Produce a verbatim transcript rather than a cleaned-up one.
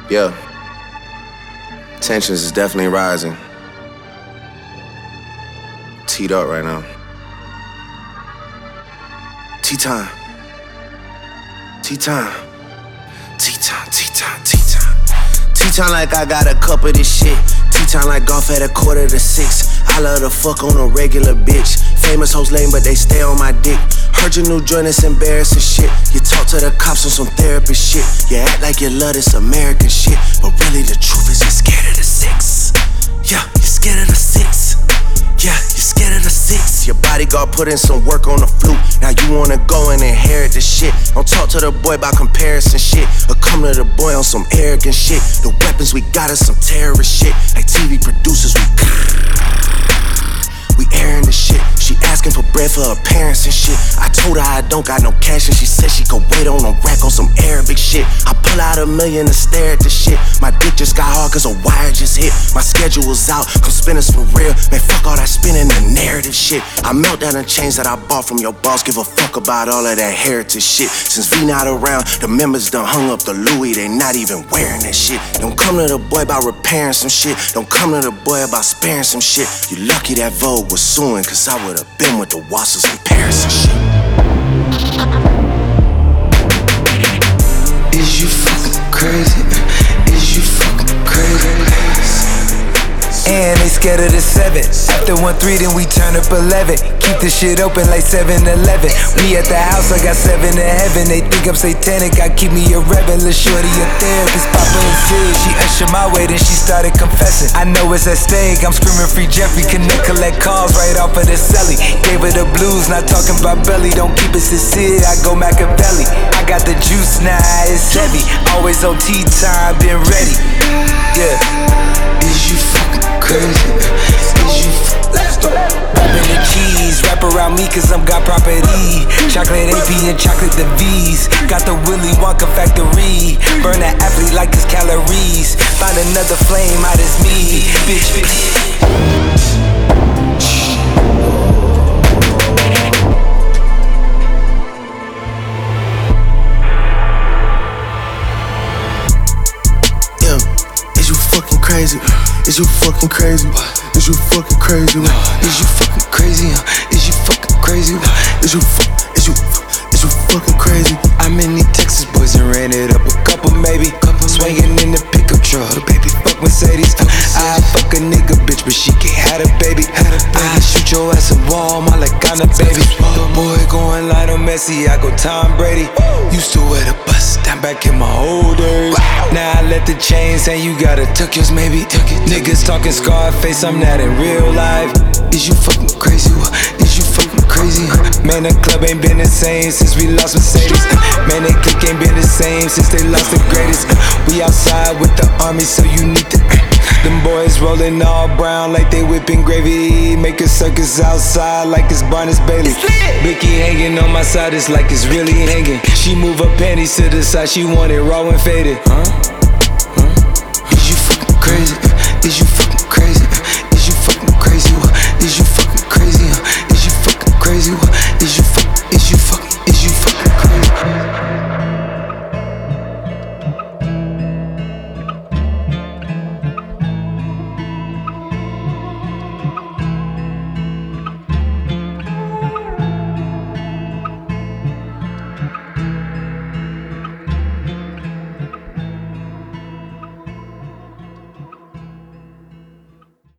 Yeah. Tensions is definitely rising. Teed up right now. Tea time. Tea time. Tea time, tea time, tea time. Tea time like I got a cup of this shit. Tea time like golf at a quarter to six. I love to fuck on a regular bitch. Famous hoes lame, but they stay on my dick. Heard your new joint, it's embarrassing shit. You talk to the cops on some therapist shit. You act like you love this American shit, but really the truth is you're scared of the six. Yeah, you're scared of the six. Yeah, you're scared of the six. Your bodyguard put in some work on the flute. Now you wanna go and inherit the shit. Don't talk to the boy about comparison shit, or come to the boy on some arrogant shit. The weapons we got is some terrorist shit. Like T V producers, we We airing the shit. She asking for bread for her parents and shit. I told her I don't got no cash and she said she could wait on a rack on some Arabic shit. I pull out a million and stare at the shit. My dick just got hard cause a wire just hit. My schedule was out, come spin us for real. Man, fuck all that spinning the narrative shit. I melt down the chains that I bought from your boss. Give a fuck about all of that heritage shit. Since V not around, the members done hung up the Louis. They not even wearing that shit. Don't come to the boy about repairing some shit. Don't come to the boy about sparing some shit. You lucky that Vogue was suing, cause I would've been with the Wassers in Paris and shit. Is you fucking crazy? Is you fucking crazy? And they scared of the seven. After one three, then we turn up eleven. Keep the shit open like seven eleven. Me at the house, I got seven to heaven. They think I'm satanic, I keep me a rebel. Lil' shorty a therapist, Papa and Sid. She ushered my way, then she started confessing. I know it's at stake, I'm screaming free Jeffrey. Connect, collect calls right off of the celly. Gave her the blues, not talking about belly. Don't keep it sincere, I go Machiavelli. I got the juice now, it's heavy. Always on tea time, been ready. Yeah. Is you fucking crazy? Is you f- Rapping the cheese, wrap around me cause I'm got property. Chocolate A P and chocolate the V's. Got the Willy Wonka factory. Burn that athlete like his calories. Find another flame, out as me. Bitch, bitch. Crazy. Is you fucking crazy? Is you fucking crazy? Is you fucking crazy? Is you fucking crazy? Is you fu- is you is you fucking crazy? I'm in these Texas boys and ran it up a couple maybe. Swinging in the pickup truck, baby fuck Mercedes. I fuck a nigga bitch, but she can't have a baby. I shoot your ass a wall, my like I'm a baby. The boy going Lionel Messi, I go Tom Brady. Used to wear the bus down back in my old days. Now I let the chains hang, you gotta tuck yours maybe. Niggas talking Scarface, I'm not in real life. Is you fucking crazy? Is you fucking crazy? Man, the club ain't been the same since we lost Mercedes. Man, they clique ain't been the same since they lost the greatest. We outside with the army, so you need to. Them boys rolling all brown like they whipping gravy. Make a circus outside like it's Barnes Bailey. Blicky hanging on my side, it's like it's really hanging. She move her panties to the side, she want it raw and faded. Huh? Huh? Is you fucking crazy? Is you